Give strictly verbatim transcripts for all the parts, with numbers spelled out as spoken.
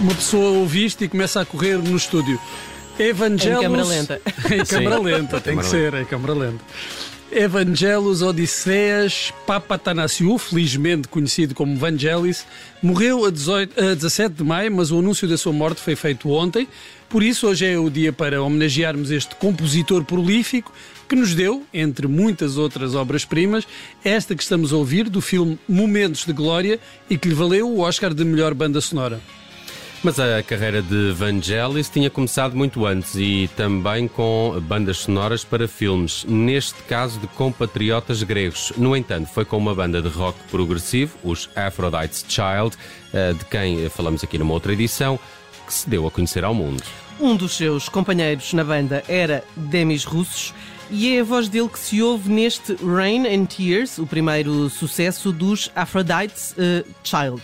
uma pessoa ouve isto e começa a correr no estúdio. Evangelos... Em câmara lenta. Em câmara lenta, tem que ser, em câmara lenta. Evangelos Odisseias Papatanasiou, felizmente conhecido como Vangelis, morreu a, dezoito, a dezassete de maio, mas o anúncio da sua morte foi feito ontem. Por isso, hoje é o dia para homenagearmos este compositor prolífico que nos deu, entre muitas outras obras-primas, esta que estamos a ouvir do filme Momentos de Glória e que lhe valeu o Oscar de melhor banda sonora. Mas a carreira de Vangelis tinha começado muito antes e também com bandas sonoras para filmes, neste caso de compatriotas gregos. No entanto, foi com uma banda de rock progressivo, os Aphrodite's Child, de quem falamos aqui numa outra edição, que se deu a conhecer ao mundo. Um dos seus companheiros na banda era Demis Roussos e é a voz dele que se ouve neste Rain and Tears, o primeiro sucesso dos Aphrodite's uh, Child.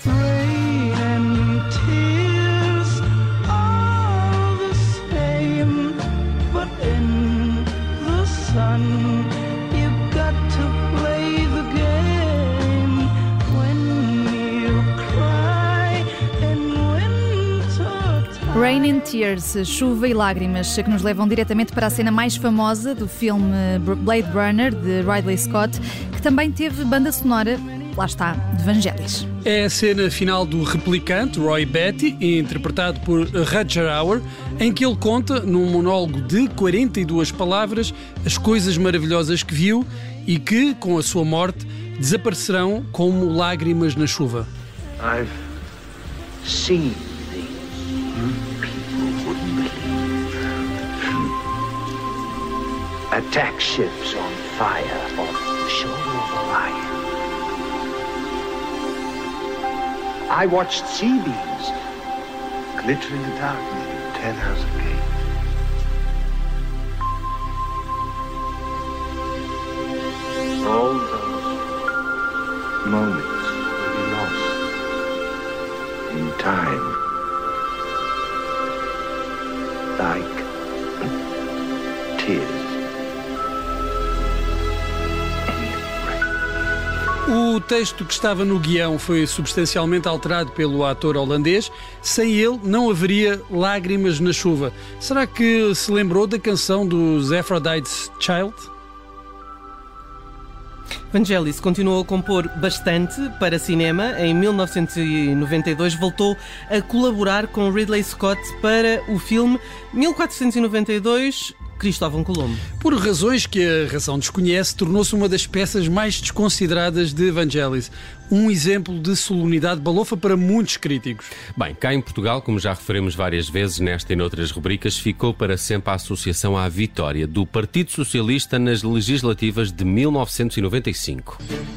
Rain and Tears, chuva e lágrimas, que nos levam diretamente para a cena mais famosa do filme Blade Runner, de Ridley Scott, que também teve banda sonora, lá está, de Vangelis. É a cena final do Replicante, Roy Batty, interpretado por Rutger Hauer, em que ele conta, num monólogo de quarenta e duas palavras, as coisas maravilhosas que viu e que, com a sua morte, desaparecerão como lágrimas na chuva. I've seen people wouldn't believe. Attack ships on fire off the shore of Orion. I watched sea beams glitter in the darkness in Ten House Gate. All those moments will be lost in time. Like tears. O texto que estava no guião foi substancialmente alterado pelo ator holandês. Sem ele, não haveria lágrimas na chuva. Será que se lembrou da canção dos Aphrodite's Child? Vangelis continuou a compor bastante para cinema. Em mil novecentos e noventa e dois voltou a colaborar com Ridley Scott para o filme mil quatrocentos e noventa e dois, Cristóvão Colombo. Por razões que a razão desconhece, tornou-se uma das peças mais desconsideradas de Vangelis. Um exemplo de solenidade balofa para muitos críticos. Bem, cá em Portugal, como já referimos várias vezes nesta e noutras rubricas, ficou para sempre a associação à vitória do Partido Socialista nas legislativas de mil novecentos e noventa e cinco.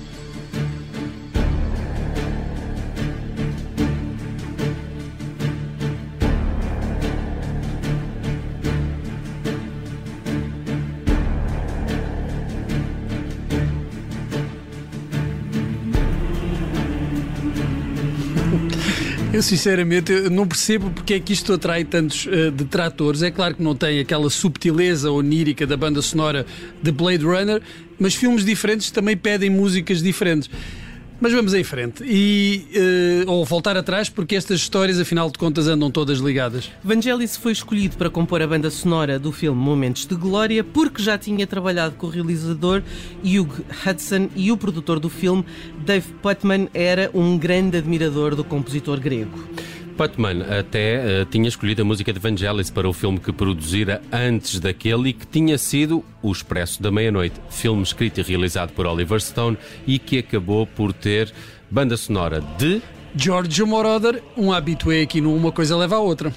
Eu sinceramente não percebo porque é que isto atrai tantos uh, detratores. É claro que não tem aquela subtileza onírica da banda sonora de Blade Runner, mas filmes diferentes também pedem músicas diferentes. Mas vamos em frente e uh, ou voltar atrás, porque estas histórias afinal de contas andam todas ligadas. Vangelis foi escolhido para compor a banda sonora do filme Momentos de Glória porque já tinha trabalhado com o realizador Hugh Hudson e o produtor do filme, Dave Putman, era um grande admirador do compositor grego. Putman até uh, tinha escolhido a música de Vangelis para o filme que produzira antes daquele e que tinha sido O Expresso da Meia-Noite, filme escrito e realizado por Oliver Stone e que acabou por ter banda sonora de Giorgio Moroder, um habitué aqui no Uma Coisa Leva à Outra.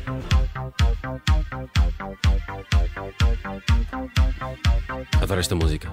Adoro esta música.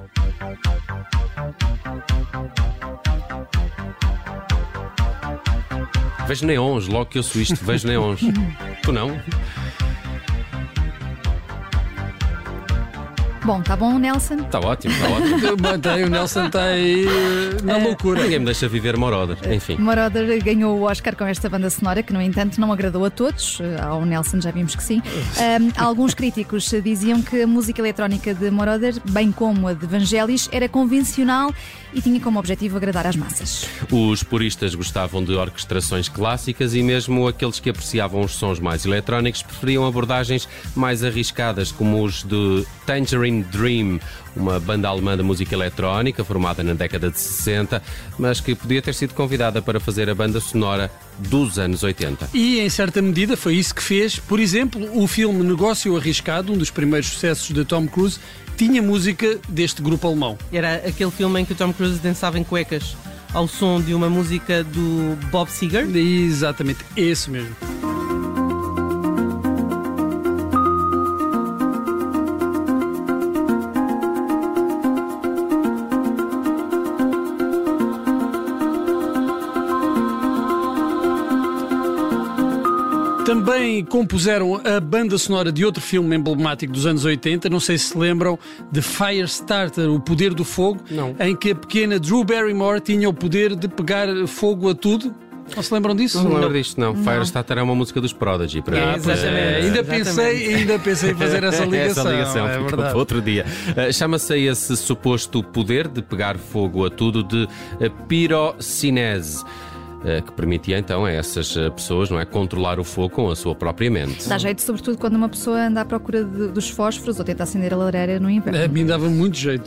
Vejo neons, logo que eu sou isto, vejo neons. Tu não? Bom, está bom, Nelson? Está ótimo, está ótimo. Mantém, o Nelson está aí uh, na loucura. Ninguém me deixa viver Moroder, enfim. Moroder ganhou o Oscar com esta banda sonora, que no entanto não agradou a todos. Ao Nelson já vimos que sim. Um, alguns críticos diziam que a música eletrónica de Moroder, bem como a de Vangelis, era convencional e tinha como objetivo agradar às massas. Os puristas gostavam de orquestrações clássicas e mesmo aqueles que apreciavam os sons mais eletrónicos preferiam abordagens mais arriscadas, como os de Tangerine Dream, uma banda alemã de música eletrónica formada na década de sessenta, mas que podia ter sido convidada para fazer a banda sonora dos anos oitenta. E, em certa medida, foi isso que fez. Por exemplo, o filme Negócio Arriscado, um dos primeiros sucessos de Tom Cruise, tinha música deste grupo alemão. Era aquele filme em que o Tom Cruise dançava em cuecas ao som de uma música do Bob Seger. Exatamente, esse mesmo. Também compuseram a banda sonora de outro filme emblemático dos anos oitenta, não sei se se lembram, de Firestarter, O Poder do Fogo, Não. em que a pequena Drew Barrymore tinha o poder de pegar fogo a tudo. Não se lembram disso? Não lembro disto, não. não. Firestarter é uma música dos Prodigy, para ah, mim. Exatamente. É, ainda, exatamente. Pensei, ainda pensei em fazer essa ligação. essa ligação, é ficou verdade. para outro dia. Uh, Chama-se esse suposto poder de pegar fogo a tudo de uh, pirocinese, que permitia então a essas pessoas, não é, controlar o fogo com a sua própria mente. Dá jeito, sobretudo quando uma pessoa anda à procura de, dos fósforos ou tenta acender a lareira no inverno. A mim dava muito jeito.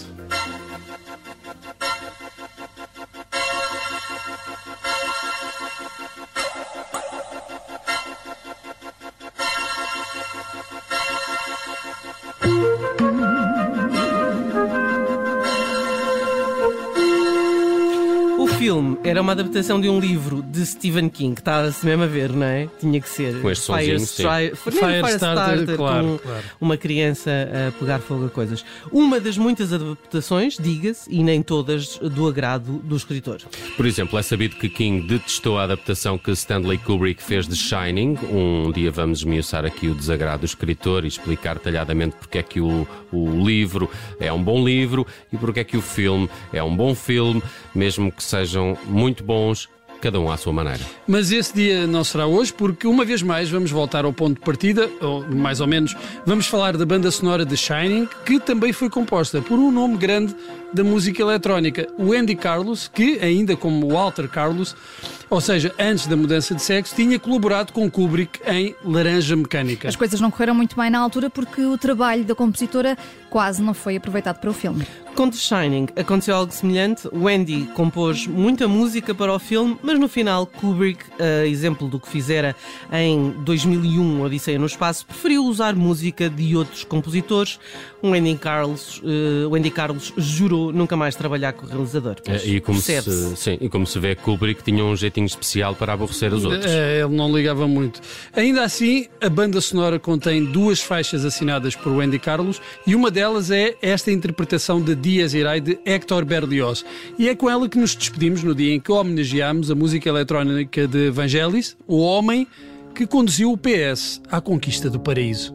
O filme era uma adaptação de um livro de Stephen King, que está-se mesmo a ver, não é? Tinha que ser. Com este sonzinho, sim. Fire, Firestarter, claro, com claro. uma criança a pegar fogo a coisas. Uma das muitas adaptações, diga-se, e nem todas do agrado do escritor. Por exemplo, é sabido que King detestou a adaptação que Stanley Kubrick fez de Shining. Um dia vamos esmiuçar aqui o desagrado do escritor e explicar detalhadamente porque é que o, o livro é um bom livro e porque é que o filme é um bom filme, mesmo que sejam muito bons, cada um à sua maneira. Mas esse dia não será hoje, porque uma vez mais vamos voltar ao ponto de partida, ou mais ou menos, vamos falar da banda sonora de Shining, que também foi composta por um nome grande da música eletrónica, o Andy Carlos, que, ainda como Walter Carlos, ou seja, antes da mudança de sexo, tinha colaborado com Kubrick em Laranja Mecânica. As coisas não correram muito bem na altura porque o trabalho da compositora quase não foi aproveitado para o filme. Com The Shining aconteceu algo semelhante. O Andy compôs muita música para o filme, mas no final Kubrick, a exemplo do que fizera em dois mil e um, Odisseia no Espaço, preferiu usar música de outros compositores. O Andy Carlos, uh, o Andy Carlos jurou nunca mais trabalhar com o realizador. É, e, como se, sim, e como se vê, Kubrick tinha um jeitinho especial para aborrecer os outros. É, ele não ligava muito. Ainda assim, a banda sonora contém duas faixas assinadas por Andy Carlos e uma delas é esta interpretação de Dies Irae de Héctor Berlioz. E é com ela que nos despedimos no dia em que homenageámos a música eletrónica de Vangelis, o homem que conduziu o P S à conquista do paraíso.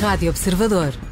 Rádio Observador.